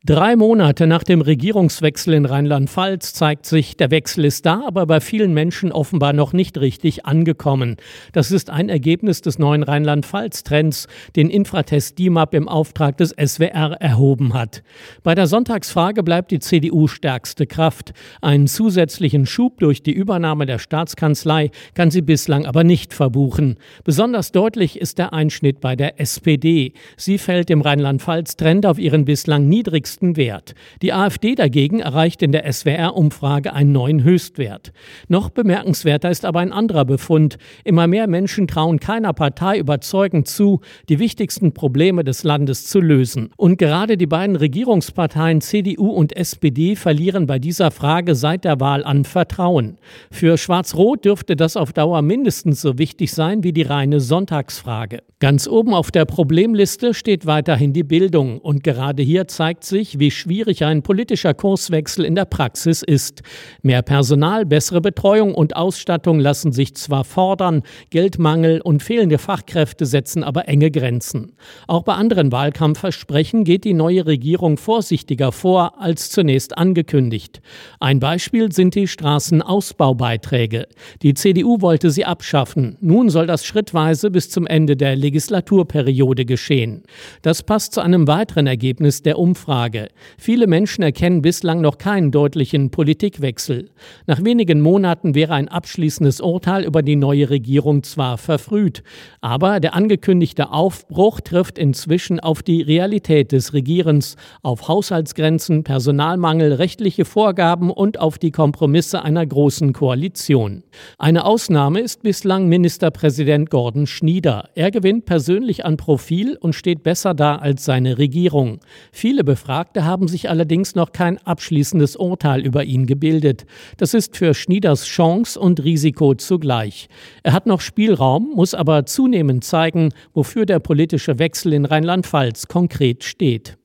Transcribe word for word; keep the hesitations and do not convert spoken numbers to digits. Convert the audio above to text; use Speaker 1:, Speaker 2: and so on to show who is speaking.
Speaker 1: Drei Monate nach dem Regierungswechsel in Rheinland-Pfalz zeigt sich, der Wechsel ist da, aber bei vielen Menschen offenbar noch nicht richtig angekommen. Das ist ein Ergebnis des neuen Rheinland-Pfalz-Trends, den Infratest D I M A P im Auftrag des S W R erhoben hat. Bei der Sonntagsfrage bleibt die C D U stärkste Kraft. Einen zusätzlichen Schub durch die Übernahme der Staatskanzlei kann sie bislang aber nicht verbuchen. Besonders deutlich ist der Einschnitt bei der S P D. Sie fällt im Rheinland-Pfalz-Trend auf ihren bislang niedrigsten Wert. Die AfD dagegen erreicht in der S W R-Umfrage einen neuen Höchstwert. Noch bemerkenswerter ist aber ein anderer Befund. Immer mehr Menschen trauen keiner Partei überzeugend zu, die wichtigsten Probleme des Landes zu lösen. Und gerade die beiden Regierungsparteien C D U und S P D verlieren bei dieser Frage seit der Wahl an Vertrauen. Für Schwarz-Rot dürfte das auf Dauer mindestens so wichtig sein wie die reine Sonntagsfrage. Ganz oben auf der Problemliste steht weiterhin die Bildung. Und gerade hier zeigt sich, wie schwierig ein politischer Kurswechsel in der Praxis ist. Mehr Personal, bessere Betreuung und Ausstattung lassen sich zwar fordern, Geldmangel und fehlende Fachkräfte setzen aber enge Grenzen. Auch bei anderen Wahlkampfversprechen geht die neue Regierung vorsichtiger vor als zunächst angekündigt. Ein Beispiel sind die Straßenausbaubeiträge. Die C D U wollte sie abschaffen. Nun soll das schrittweise bis zum Ende der Legislaturperiode geschehen. Das passt zu einem weiteren Ergebnis der Umfrage. Viele Menschen erkennen bislang noch keinen deutlichen Politikwechsel. Nach wenigen Monaten wäre ein abschließendes Urteil über die neue Regierung zwar verfrüht, aber der angekündigte Aufbruch trifft inzwischen auf die Realität des Regierens, auf Haushaltsgrenzen, Personalmangel, rechtliche Vorgaben und auf die Kompromisse einer großen Koalition. Eine Ausnahme ist bislang Ministerpräsident Gordon Schnieder. Er gewinnt persönlich an Profil und steht besser da als seine Regierung. Viele Befragte haben sich allerdings noch kein abschließendes Urteil über ihn gebildet. Das ist für Schnieders Chance und Risiko zugleich. Er hat noch Spielraum, muss aber zunehmend zeigen, wofür der politische Wechsel in Rheinland-Pfalz konkret steht.